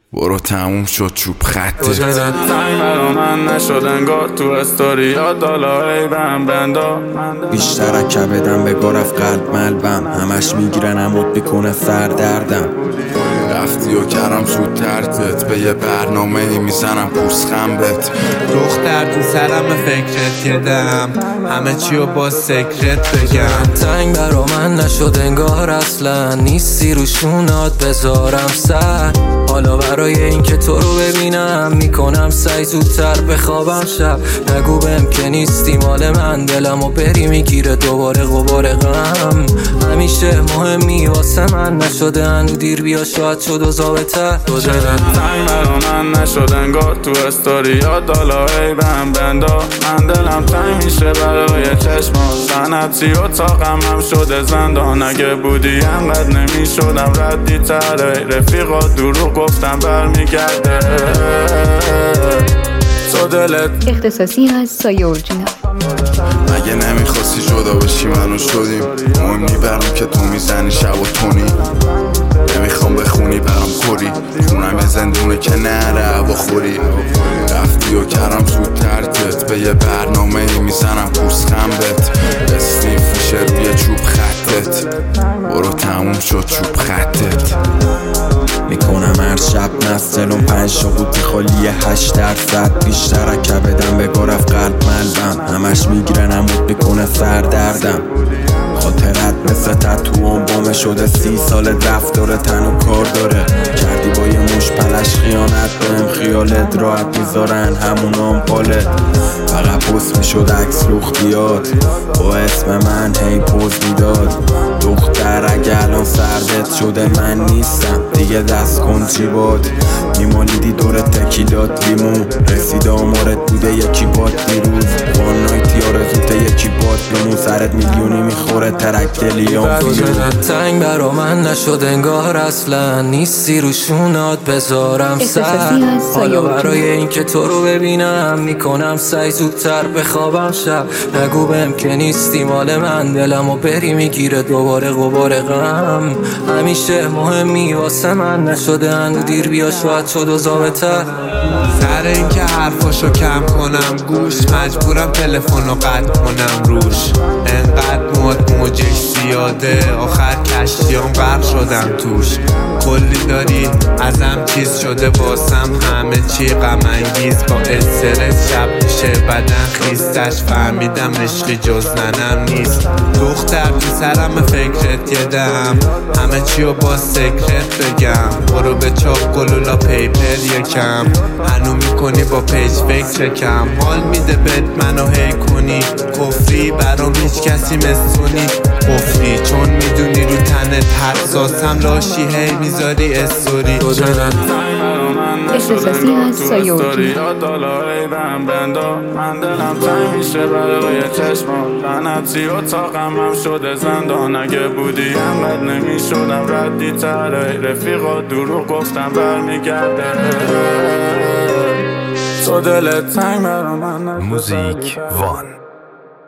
برو تموم شد چوب خطه تو دلت تنگ برا من نشد انگار تو استوریات دالایی بهم بندا بیشتر کبدم به گرف قلب ملبم همش میگیرن عمود میکنه سردردم رفتی و کردم زود ترتت به یه برنامه میزنم پوسخنبت دختر تو سرم فکرت کردم همه چی رو با سکرت بگم تنگ برا من نشد انگار اصلا نیستی رو شونات بذارم سر حالا برای این که تو رو ببینم میکنم سعی زودتر بخوابم شب نگو بهم که نیستی مال من دلم و بری میگیره دوباره غبار غم همیشه مهمی واسه من نشده هنو دیر بیا شاید شد و ضابطه تو دلت تنگ برا من نشد انگار تو استوریات دالایی بهم بندا من دلم تنگ میشه برای چشمات سنتی و طاقم هم شده زندان اگه بودی انقدر نمیشدم ردی تره رفیقا دروغ گفتم برمیگرده تو دلت اختصاصی از سایه اورجینال. مگه نمیخواستی جدا بشی منو شدیم مهم نی برام که تو میزنی شب و تونی نمیخوام بخونی برام کوری خونم یه زندونه که نره هوا خوری رفتی و کردم زود ترتت به یه برنامه میزنم پوسخنبت اسنیف میشه روی چوب خطت برو تموم شد چوب خطت میکنم هر شب نستلون 5 قوطی خالی 8% بیشتر کبدم به گرف قلب ملبم همش میگیرن عمود میکنه سردردم خاطرت مثل تتوام بامه شده 30 سال رفتار تن و کار داره کردی با یه موش پلش خیانت بهم خیالت راحت میذارن همونام پاله فقط پست میشد عکس لختیات با اسم من هی پوز میداد دختر اگه الان سردت شده من نیستم دیگه دست کن چی باد میمالیدی دور تکیلات لیمون رسید آمارت بوده یکی باد دیروز وان نایت یارزوته یکی باد لیمون سرت میلیونی میخوره ترک دلیام تو دلت تنگ برا من نشد انگار اصلا نیستی رو شونات بذارم سر حالا برای این که تو رو ببینم میکنم سعی زودتر بخوابم شب نگو بهم که نیستی مال من دلم و بری میگیره دوباره غبار غم همیشه مهمی واسه من نشده هنو دیر بیا شاید شد و ضابطه سر این که حرفاشو کم کنم گوش مجبورم تلفنو قطع کنم روش انقدر موجش زیاده آخر کشتیام غرق شدم توش کلی داری ازم چیز شده واسم همه چی غم انگیز با استرس شب میشه بدن خیستش فهمیدم عشقی جز ننم نیست دختر تو سرم فکرت یدم همه چی رو با سکرت بگم برو به چاپ گلولا پیپر یکم هنو میکنی با پیج فکر چکم حال میده بد منو هی کنی کفری برام هیچ کسی مثونی کفری چون میدونی رو تنت حساسم لاشی هی میذاری استوری تو دلت تنگ برا من اختصاصی از سایه اورجینال. دالایی بهم بندا من دلم تنگ میشه برای چشمات لعنتی و طاقم هم شده زندان اگه بودی انقدر نمیشدم ردی تره رفیقا دروغ گفتم برمیگرده تو دلت تنگ برا من موزیک وان